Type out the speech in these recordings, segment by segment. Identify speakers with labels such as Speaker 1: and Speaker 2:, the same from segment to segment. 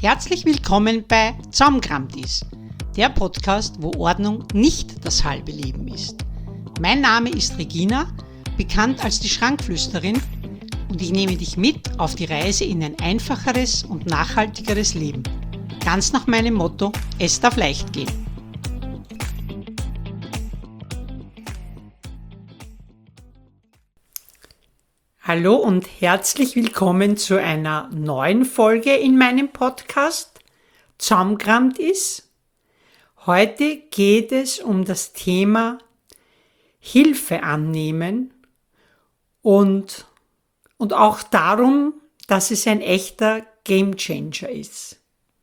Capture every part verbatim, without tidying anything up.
Speaker 1: Herzlich willkommen bei Zusammengerammt ist, der Podcast, wo Ordnung nicht das halbe Leben ist. Mein Name ist Regina, bekannt als die Schrankflüsterin, und ich nehme dich mit auf die Reise in ein einfacheres und nachhaltigeres Leben. Ganz nach meinem Motto, es darf leicht gehen. Hallo und herzlich willkommen zu einer neuen Folge in meinem Podcast Zusammengerammt ist. Heute geht es um das Thema Hilfe annehmen und, und auch darum, dass es ein echter Gamechanger ist.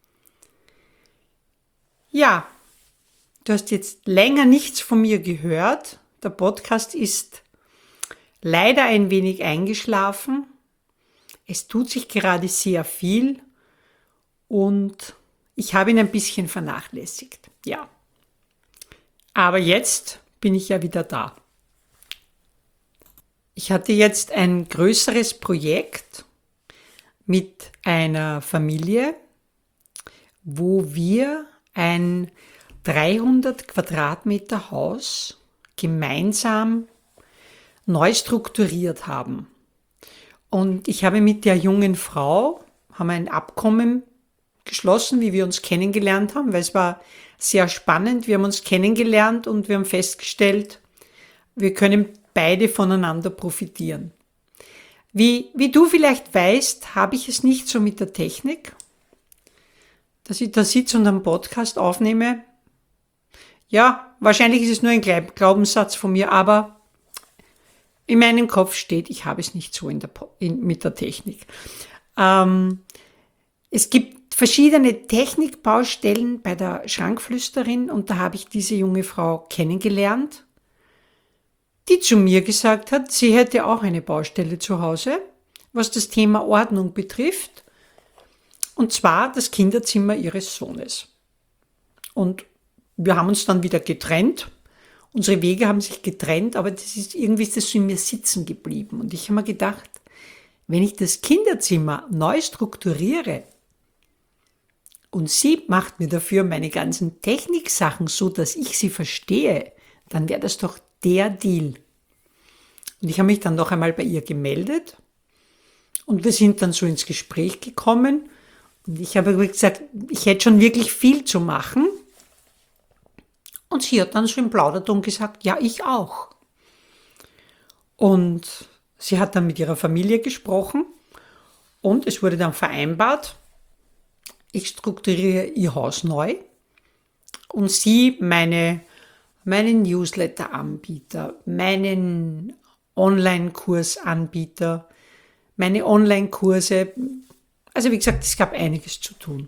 Speaker 1: Ja, du hast jetzt länger nichts von mir gehört. Der Podcast ist leider ein wenig eingeschlafen. Es tut sich gerade sehr viel und ich habe ihn ein bisschen vernachlässigt. Ja. Aber jetzt bin ich ja wieder da. Ich hatte jetzt ein größeres Projekt mit einer Familie, wo wir ein dreihundert Quadratmeter Haus gemeinsam neu strukturiert haben. Und ich habe mit der jungen Frau haben ein Abkommen geschlossen, wie wir uns kennengelernt haben, weil es war sehr spannend. Wir haben uns kennengelernt und wir haben festgestellt, wir können beide voneinander profitieren. Wie, wie du vielleicht weißt, habe ich es nicht so mit der Technik, dass ich da sitze und einen Podcast aufnehme. Ja, wahrscheinlich ist es nur ein Glaubenssatz von mir, aber in meinem Kopf steht, ich habe es nicht so in der, in, mit der Technik. Ähm, es gibt verschiedene Technikbaustellen bei der Schrankflüsterin und da habe ich diese junge Frau kennengelernt, die zu mir gesagt hat, sie hätte auch eine Baustelle zu Hause, was das Thema Ordnung betrifft, und zwar das Kinderzimmer ihres Sohnes. Und wir haben uns dann wieder getrennt. Unsere Wege haben sich getrennt, aber das ist, irgendwie ist das so in mir sitzen geblieben. Und ich habe mir gedacht, wenn ich das Kinderzimmer neu strukturiere und sie macht mir dafür meine ganzen Techniksachen so, dass ich sie verstehe, dann wäre das doch der Deal. Und ich habe mich dann noch einmal bei ihr gemeldet und wir sind dann so ins Gespräch gekommen. Und ich habe gesagt, ich hätte schon wirklich viel zu machen. Und sie hat dann so im Plauderton gesagt, ja, ich auch. Und sie hat dann mit ihrer Familie gesprochen und es wurde dann vereinbart, ich strukturiere ihr Haus neu und sie meine, meinen Newsletter-Anbieter, meinen Online-Kursanbieter, meine Online-Kurse. Also wie gesagt, es gab einiges zu tun.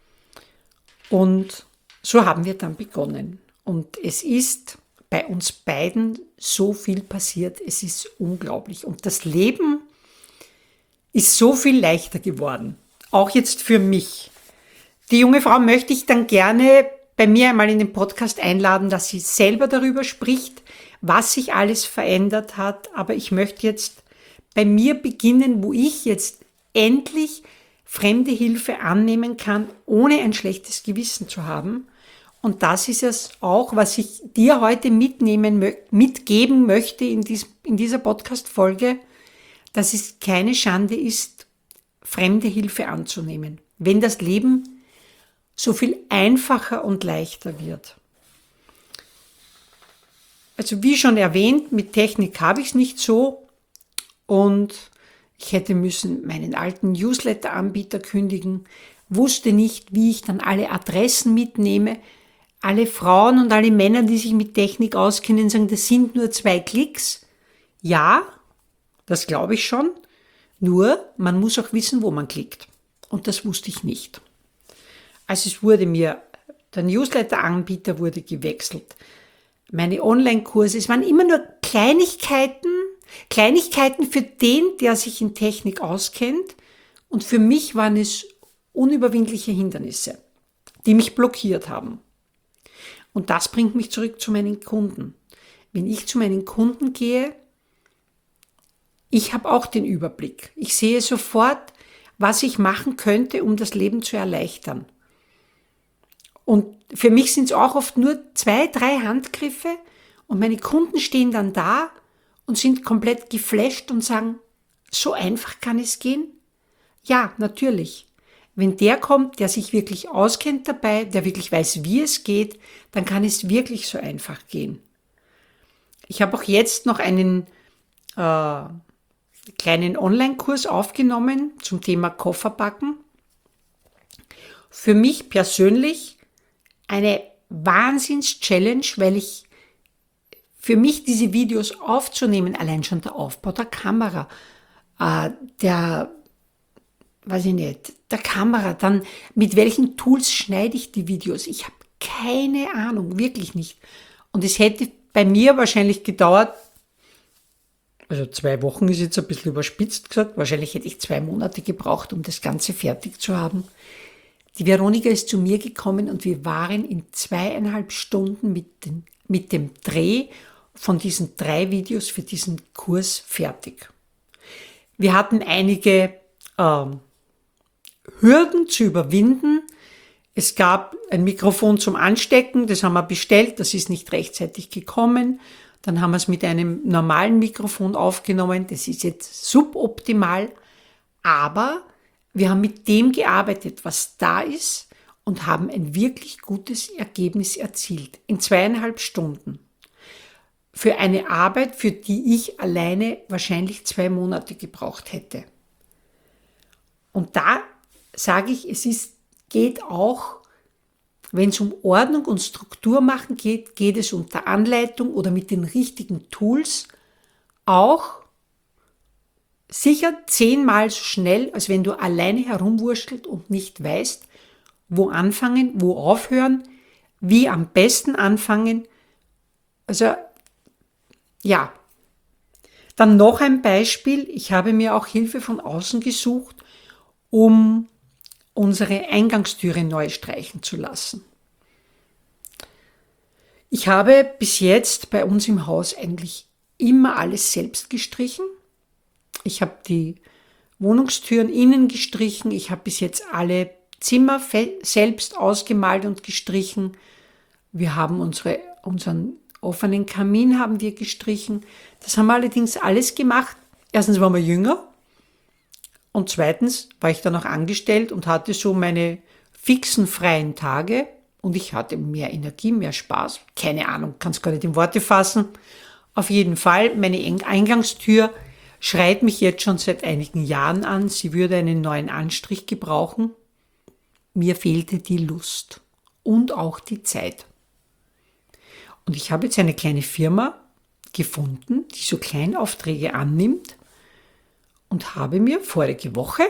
Speaker 1: Und so haben wir dann begonnen. Und es ist bei uns beiden so viel passiert, es ist unglaublich. Und das Leben ist so viel leichter geworden, auch jetzt für mich. Die junge Frau möchte ich dann gerne bei mir einmal in den Podcast einladen, dass sie selber darüber spricht, was sich alles verändert hat. Aber ich möchte jetzt bei mir beginnen, wo ich jetzt endlich fremde Hilfe annehmen kann, ohne ein schlechtes Gewissen zu haben. Und das ist es auch, was ich dir heute mitnehmen, mitgeben möchte in, dies, in dieser Podcast-Folge, dass es keine Schande ist, fremde Hilfe anzunehmen, wenn das Leben so viel einfacher und leichter wird. Also wie schon erwähnt, mit Technik habe ich es nicht so und ich hätte müssen meinen alten Newsletter-Anbieter kündigen, wusste nicht, wie ich dann alle Adressen mitnehme. Alle Frauen und alle Männer, die sich mit Technik auskennen, sagen, das sind nur zwei Klicks. Ja, das glaube ich schon. Nur, man muss auch wissen, wo man klickt. Und das wusste ich nicht. Also es wurde mir, der Newsletter-Anbieter wurde gewechselt. Meine Online-Kurse, es waren immer nur Kleinigkeiten, Kleinigkeiten für den, der sich in Technik auskennt. Und für mich waren es unüberwindliche Hindernisse, die mich blockiert haben. Und das bringt mich zurück zu meinen Kunden. Wenn ich zu meinen Kunden gehe, ich habe auch den Überblick. Ich sehe sofort, was ich machen könnte, um das Leben zu erleichtern. Und für mich sind es auch oft nur zwei, drei Handgriffe und meine Kunden stehen dann da und sind komplett geflasht und sagen, so einfach kann es gehen? Ja, natürlich. Wenn der kommt, der sich wirklich auskennt dabei, der wirklich weiß, wie es geht, dann kann es wirklich so einfach gehen. Ich habe auch jetzt noch einen äh, kleinen Online-Kurs aufgenommen zum Thema Kofferpacken. Für mich persönlich eine Wahnsinns-Challenge, weil ich für mich diese Videos aufzunehmen, allein schon der Aufbau der Kamera, äh, der, weiß ich nicht, der Kamera, dann mit welchen Tools schneide ich die Videos? Ich habe keine Ahnung, wirklich nicht. Und es hätte bei mir wahrscheinlich gedauert, also zwei Wochen ist jetzt ein bisschen überspitzt gesagt, wahrscheinlich hätte ich zwei Monate gebraucht, um das Ganze fertig zu haben. Die Veronika ist zu mir gekommen und wir waren in zweieinhalb Stunden mit, den, mit dem Dreh von diesen drei Videos für diesen Kurs fertig. Wir hatten einige ähm, Hürden zu überwinden. Es gab ein Mikrofon zum Anstecken, das haben wir bestellt, das ist nicht rechtzeitig gekommen. Dann haben wir es mit einem normalen Mikrofon aufgenommen, das ist jetzt suboptimal, aber wir haben mit dem gearbeitet, was da ist und haben ein wirklich gutes Ergebnis erzielt. In zweieinhalb Stunden. Für eine Arbeit, für die ich alleine wahrscheinlich zwei Monate gebraucht hätte. Und da sage ich, es ist, geht auch, wenn es um Ordnung und Struktur machen geht, geht es unter Anleitung oder mit den richtigen Tools auch sicher zehnmal so schnell, als wenn du alleine herumwurschtelst und nicht weißt, wo anfangen, wo aufhören, wie am besten anfangen. Also, ja. Dann noch ein Beispiel. Ich habe mir auch Hilfe von außen gesucht, um unsere Eingangstüre neu streichen zu lassen. Ich habe bis jetzt bei uns im Haus eigentlich immer alles selbst gestrichen. Ich habe die Wohnungstüren innen gestrichen. Ich habe bis jetzt alle Zimmer selbst ausgemalt und gestrichen. Wir haben unsere, unseren offenen Kamin haben wir gestrichen. Das haben wir allerdings alles gemacht. Erstens waren wir jünger und zweitens war ich dann auch angestellt und hatte so meine fixen freien Tage und ich hatte mehr Energie, mehr Spaß. Keine Ahnung, kann es gar nicht in Worte fassen. Auf jeden Fall, meine Eingangstür schreit mich jetzt schon seit einigen Jahren an. Sie würde einen neuen Anstrich gebrauchen. Mir fehlte die Lust und auch die Zeit. Und ich habe jetzt eine kleine Firma gefunden, die so Kleinaufträge annimmt und habe mir vorige Woche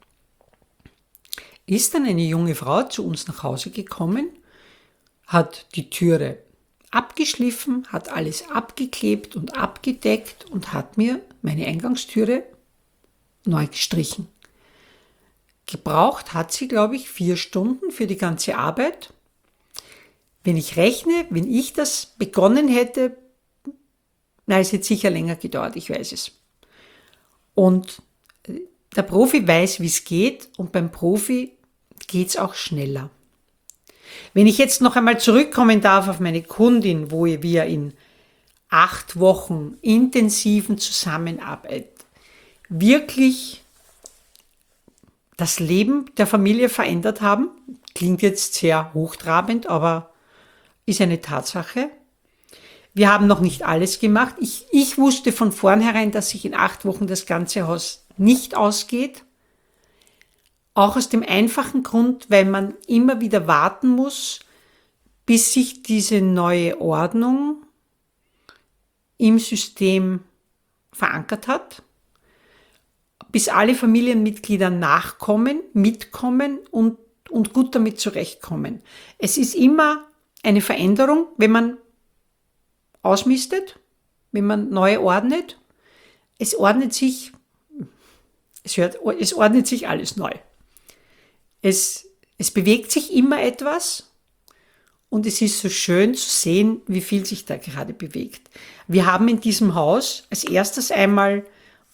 Speaker 1: ist dann eine junge Frau zu uns nach Hause gekommen, hat die Türe abgeschliffen, hat alles abgeklebt und abgedeckt und hat mir meine Eingangstüre neu gestrichen. Gebraucht hat sie, glaube ich, vier Stunden für die ganze Arbeit. Wenn ich rechne, wenn ich das begonnen hätte, na, es hätte sicher länger gedauert, ich weiß es. Und der Profi weiß, wie es geht und beim Profi geht es auch schneller. Wenn ich jetzt noch einmal zurückkommen darf auf meine Kundin, wo wir in acht Wochen intensiven Zusammenarbeit wirklich das Leben der Familie verändert haben, klingt jetzt sehr hochtrabend, aber ist eine Tatsache. Wir haben noch nicht alles gemacht. Ich, ich wusste von vornherein, dass sich in acht Wochen das ganze Haus nicht ausgeht. Auch aus dem einfachen Grund, weil man immer wieder warten muss, bis sich diese neue Ordnung im System verankert hat, bis alle Familienmitglieder nachkommen, mitkommen und, und gut damit zurechtkommen. Es ist immer eine Veränderung, wenn man ausmistet, wenn man neu ordnet. Es ordnet sich, es, hört, es ordnet sich alles neu. Es, es bewegt sich immer etwas und es ist so schön zu sehen, wie viel sich da gerade bewegt. Wir haben in diesem Haus als erstes einmal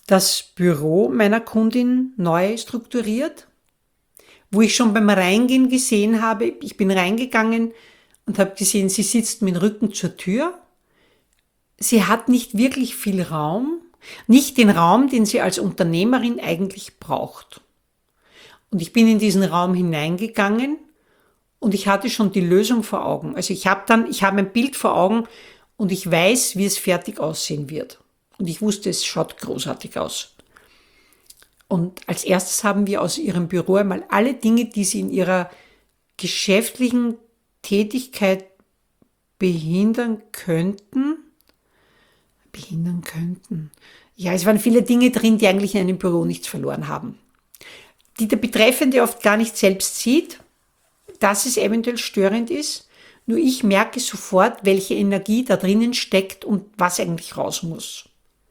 Speaker 1: das Büro meiner Kundin neu strukturiert, wo ich schon beim Reingehen gesehen habe, ich bin reingegangen und habe gesehen, sie sitzt mit dem Rücken zur Tür. Sie hat nicht wirklich viel Raum, nicht den Raum, den sie als Unternehmerin eigentlich braucht. Und ich bin in diesen Raum hineingegangen und ich hatte schon die Lösung vor Augen. Also ich habe dann, ich habe ein Bild vor Augen und ich weiß, wie es fertig aussehen wird. Und ich wusste, es schaut großartig aus. Und als erstes haben wir aus ihrem Büro einmal alle Dinge, die sie in ihrer geschäftlichen Tätigkeit behindern könnten, behindern könnten. Ja, es waren viele Dinge drin, die eigentlich in einem Büro nichts verloren haben. Die der Betreffende oft gar nicht selbst sieht, dass es eventuell störend ist. Nur ich merke sofort, welche Energie da drinnen steckt und was eigentlich raus muss.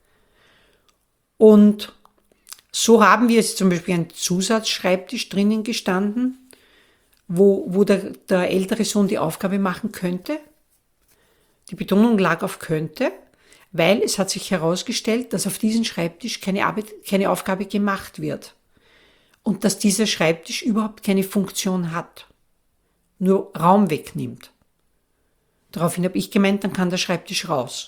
Speaker 1: Und so haben wir jetzt zum Beispiel einen Zusatzschreibtisch drinnen gestanden, wo, wo der, der ältere Sohn die Aufgabe machen könnte. Die Betonung lag auf könnte, weil es hat sich herausgestellt, dass auf diesem Schreibtisch keine Arbeit, keine Aufgabe gemacht wird. Und dass dieser Schreibtisch überhaupt keine Funktion hat, nur Raum wegnimmt. Daraufhin habe ich gemeint, dann kann der Schreibtisch raus.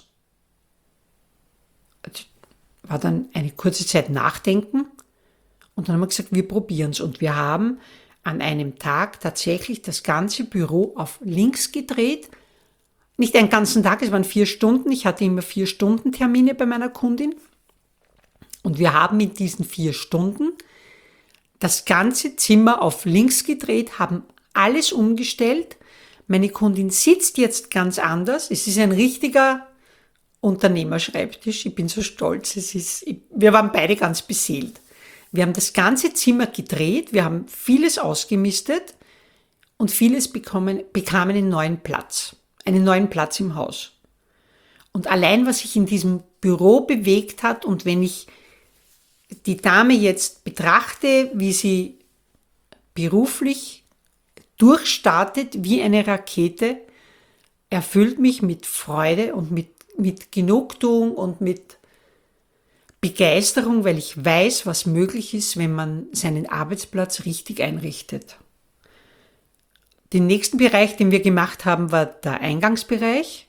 Speaker 1: War dann eine kurze Zeit nachdenken und dann haben wir gesagt, wir probieren es. Und wir haben an einem Tag tatsächlich das ganze Büro auf links gedreht. Nicht einen ganzen Tag, es waren vier Stunden. Ich hatte immer vier Stunden Termine bei meiner Kundin. Und wir haben in diesen vier Stunden das ganze Zimmer auf links gedreht, haben alles umgestellt. Meine Kundin sitzt jetzt ganz anders. Es ist ein richtiger Unternehmerschreibtisch. Ich bin so stolz. Es ist, wir waren beide ganz beseelt. Wir haben das ganze Zimmer gedreht. Wir haben vieles ausgemistet und vieles bekommen, bekam einen neuen Platz. Einen neuen Platz im Haus. Und allein, was sich in diesem Büro bewegt hat und wenn ich die Dame jetzt betrachte, wie sie beruflich durchstartet wie eine Rakete, erfüllt mich mit Freude und mit, mit Genugtuung und mit Begeisterung, weil ich weiß, was möglich ist, wenn man seinen Arbeitsplatz richtig einrichtet. Den nächsten Bereich, den wir gemacht haben, war der Eingangsbereich.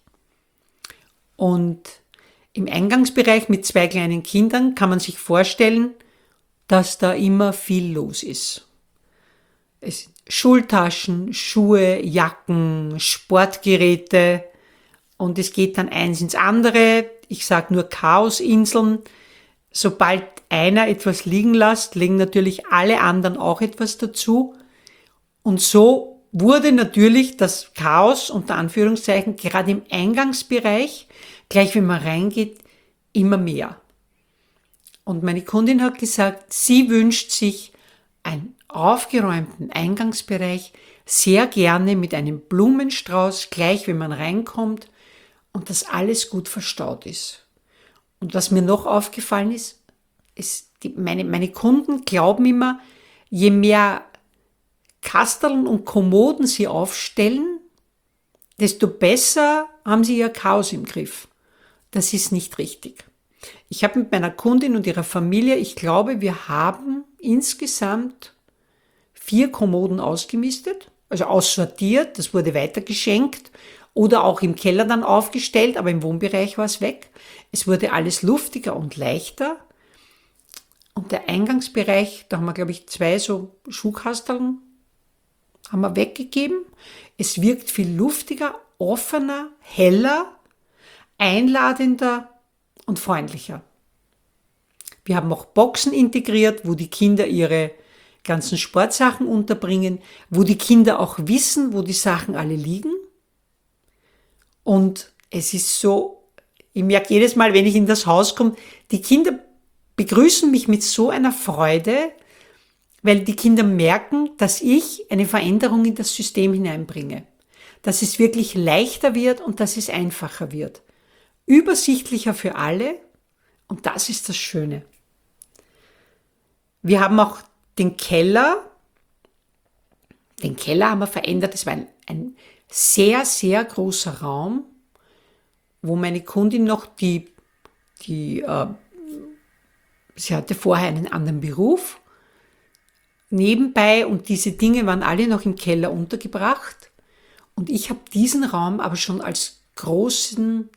Speaker 1: Und im Eingangsbereich mit zwei kleinen Kindern kann man sich vorstellen, dass da immer viel los ist. Es Schultaschen, Schuhe, Jacken, Sportgeräte und es geht dann eins ins andere. Ich sage nur Chaosinseln. Sobald einer etwas liegen lässt, legen natürlich alle anderen auch etwas dazu. Und so wurde natürlich das Chaos, unter Anführungszeichen, gerade im Eingangsbereich, gleich wenn man reingeht, immer mehr. Und meine Kundin hat gesagt, sie wünscht sich einen aufgeräumten Eingangsbereich, sehr gerne mit einem Blumenstrauß, gleich wenn man reinkommt und dass alles gut verstaut ist. Und was mir noch aufgefallen ist, ist die, meine, meine Kunden glauben immer, je mehr Kasteln und Kommoden sie aufstellen, desto besser haben sie ihr Chaos im Griff. Das ist nicht richtig. Ich habe mit meiner Kundin und ihrer Familie, ich glaube, wir haben insgesamt vier Kommoden ausgemistet, also aussortiert, das wurde weitergeschenkt oder auch im Keller dann aufgestellt, aber im Wohnbereich war es weg. Es wurde alles luftiger und leichter. Und der Eingangsbereich, da haben wir, glaube ich, zwei so Schuhkasteln haben wir weggegeben. Es wirkt viel luftiger, offener, heller, einladender und freundlicher. Wir haben auch Boxen integriert, wo die Kinder ihre ganzen Sportsachen unterbringen, wo die Kinder auch wissen, wo die Sachen alle liegen. Und es ist so, ich merke jedes Mal, wenn ich in das Haus komme, die Kinder begrüßen mich mit so einer Freude, weil die Kinder merken, dass ich eine Veränderung in das System hineinbringe. Dass es wirklich leichter wird und dass es einfacher wird. Übersichtlicher für alle und das ist das Schöne. Wir haben auch den Keller, den Keller haben wir verändert. Es war ein, ein sehr, sehr großer Raum, wo meine Kundin noch die, die äh, Sie hatte vorher einen anderen Beruf nebenbei und diese Dinge waren alle noch im Keller untergebracht. Und ich habe diesen Raum aber schon als großen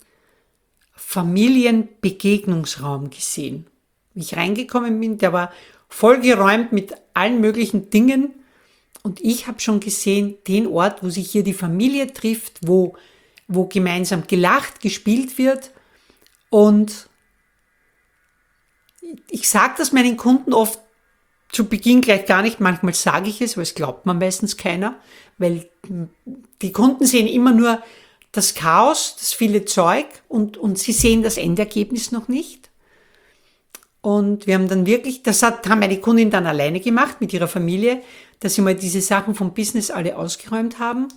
Speaker 1: Familienbegegnungsraum gesehen. Wie ich reingekommen bin, der war vollgeräumt mit allen möglichen Dingen. Und ich habe schon gesehen, den Ort, wo sich hier die Familie trifft, wo, wo gemeinsam gelacht, gespielt wird. Und ich sage das meinen Kunden oft zu Beginn gleich gar nicht. Manchmal sage ich es, aber es glaubt man meistens keiner, weil die Kunden sehen immer nur das Chaos, das viele Zeug und, und sie sehen das Endergebnis noch nicht. Und wir haben dann wirklich, das hat, haben meine Kundin dann alleine gemacht mit ihrer Familie, dass sie mal diese Sachen vom Business alle ausgeräumt haben.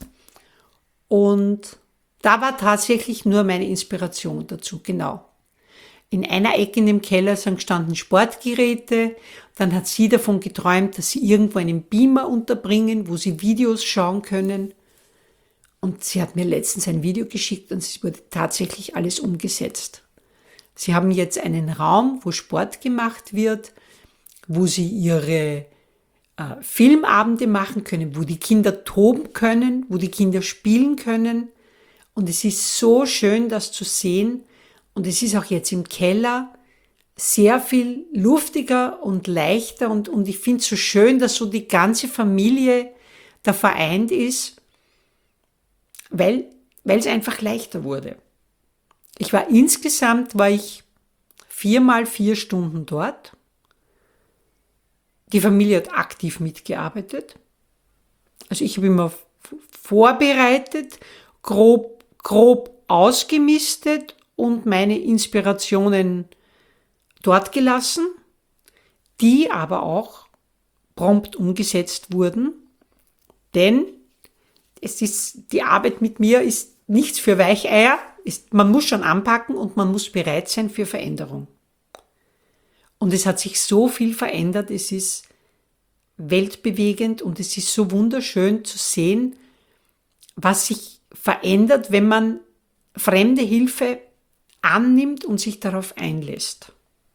Speaker 1: Und da war tatsächlich nur meine Inspiration dazu, genau. In einer Ecke in dem Keller sind gestanden Sportgeräte. Dann hat sie davon geträumt, dass sie irgendwo einen Beamer unterbringen, wo sie Videos schauen können. Und sie hat mir letztens ein Video geschickt und es wurde tatsächlich alles umgesetzt. Sie haben jetzt einen Raum, wo Sport gemacht wird, wo sie ihre äh, Filmabende machen können, wo die Kinder toben können, wo die Kinder spielen können. Und es ist so schön, das zu sehen. Und es ist auch jetzt im Keller sehr viel luftiger und leichter. Und, und ich finde es so schön, dass so die ganze Familie da vereint ist, weil, weil es einfach leichter wurde. Ich war insgesamt, war ich viermal vier Stunden dort. Die Familie hat aktiv mitgearbeitet. Also ich habe immer vorbereitet, grob, grob ausgemistet und meine Inspirationen dort gelassen, die aber auch prompt umgesetzt wurden. Denn es ist, die Arbeit mit mir ist nichts für Weicheier. Ist, man muss schon anpacken und man muss bereit sein für Veränderung. Und es hat sich so viel verändert, es ist weltbewegend und es ist so wunderschön zu sehen, was sich verändert, wenn man fremde Hilfe annimmt und sich darauf einlässt.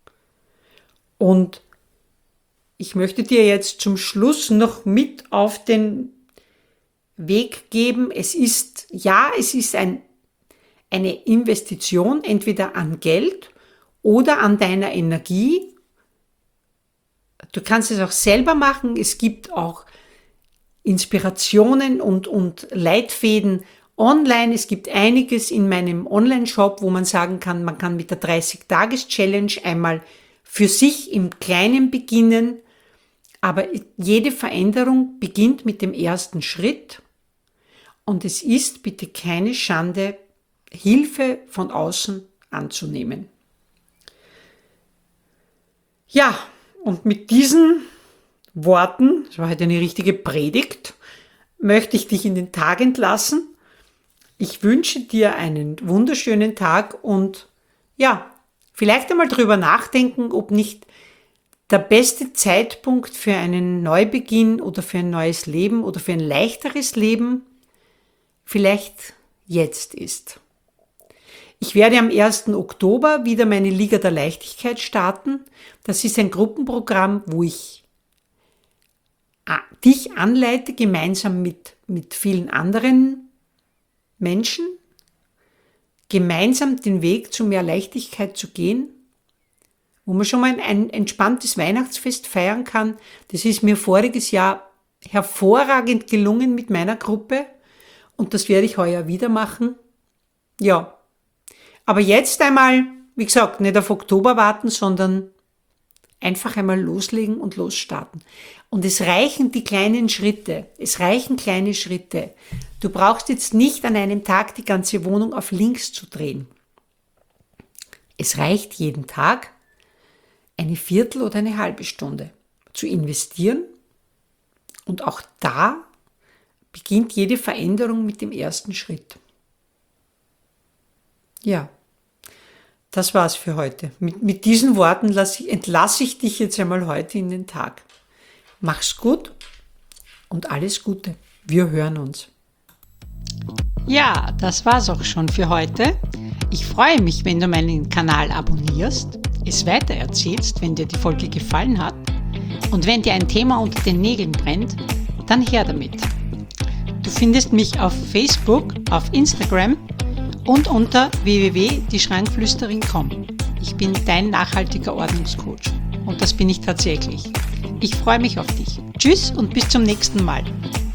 Speaker 1: Und ich möchte dir jetzt zum Schluss noch mit auf den Weg geben. Es ist, ja, es ist ein eine Investition entweder an Geld oder an deiner Energie. Du kannst es auch selber machen. Es gibt auch Inspirationen und, und Leitfäden online. Es gibt einiges in meinem Online-Shop, wo man sagen kann, man kann mit der dreißig-Tages-Challenge einmal für sich im Kleinen beginnen. Aber jede Veränderung beginnt mit dem ersten Schritt. Und es ist bitte keine Schande, Hilfe von außen anzunehmen. Ja, und mit diesen Worten, das war heute eine richtige Predigt, möchte ich dich in den Tag entlassen. Ich wünsche dir einen wunderschönen Tag und ja, vielleicht einmal drüber nachdenken, ob nicht der beste Zeitpunkt für einen Neubeginn oder für ein neues Leben oder für ein leichteres Leben vielleicht jetzt ist. Ich werde am ersten Oktober wieder meine Liga der Leichtigkeit starten. Das ist ein Gruppenprogramm, wo ich dich anleite, gemeinsam mit, mit vielen anderen Menschen, gemeinsam den Weg zu mehr Leichtigkeit zu gehen, wo man schon mal ein, ein entspanntes Weihnachtsfest feiern kann. Das ist mir voriges Jahr hervorragend gelungen mit meiner Gruppe und das werde ich heuer wieder machen. Ja. Aber jetzt einmal, wie gesagt, nicht auf Oktober warten, sondern einfach einmal loslegen und losstarten. Und es reichen die kleinen Schritte. Es reichen kleine Schritte. Du brauchst jetzt nicht an einem Tag die ganze Wohnung auf links zu drehen. Es reicht jeden Tag eine Viertel oder eine halbe Stunde zu investieren. Und auch da beginnt jede Veränderung mit dem ersten Schritt. Ja. Das war's für heute. Mit, mit diesen Worten lasse ich, entlasse ich dich jetzt einmal heute in den Tag. Mach's gut und alles Gute. Wir hören uns. Ja, das war's auch schon für heute. Ich freue mich, wenn du meinen Kanal abonnierst.
Speaker 2: es weitererzählst, wenn dir die Folge gefallen hat. Und wenn dir ein Thema unter den Nägeln brennt, dann her damit. Du findest mich auf Facebook, auf Instagram und unter w w w punkt die schrankflüsterin punkt com. Ich bin dein nachhaltiger Ordnungscoach und das bin ich tatsächlich. Ich freue mich auf dich. Tschüss und bis zum nächsten Mal.